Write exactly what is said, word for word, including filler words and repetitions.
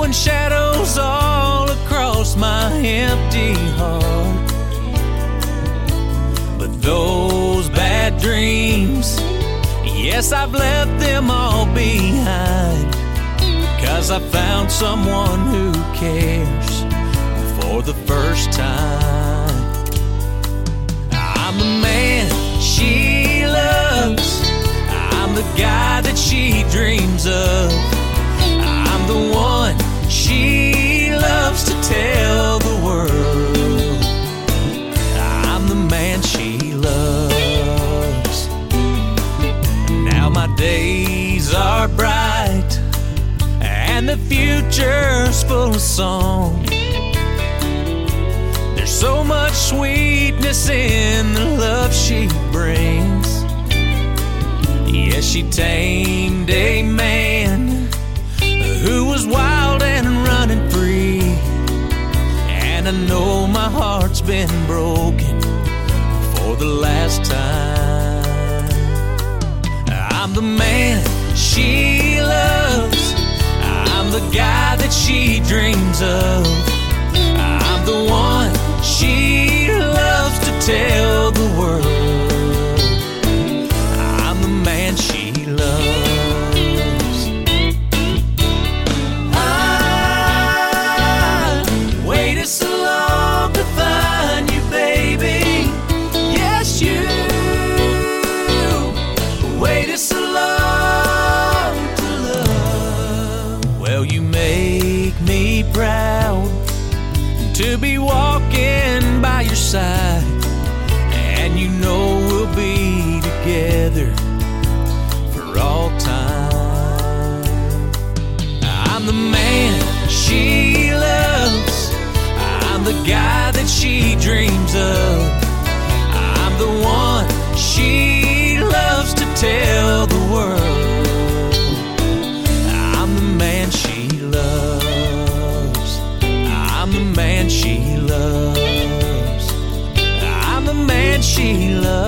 throwing shadows all across my empty heart. But those bad dreams, yes, I've left them all behind, 'cause I found someone who cares for the first time. I'm the man she loves, I'm the guy that she dreams of, I'm the one she loves to tell the world. I'm the man she loves. Now my days are bright and the future's full of song. There's so much sweetness in the love she brings. Yes, she tamed a man who was wild and running free, and I know my heart's been broken for the last time. I'm the man she loves, I'm the guy that she dreams of, I'm the one she loves to tell the world. I'm the man she loves. I waited so long to find you, baby. Yes, you waited so long to love. Well, you make me proud to be walking by your side, and you know we'll be together for all time. I'm the man she loves, I'm the guy that she dreams of, I'm the one she loves to tell the world. I'm the man she loves, I'm the man she loves, I'm the man she loves.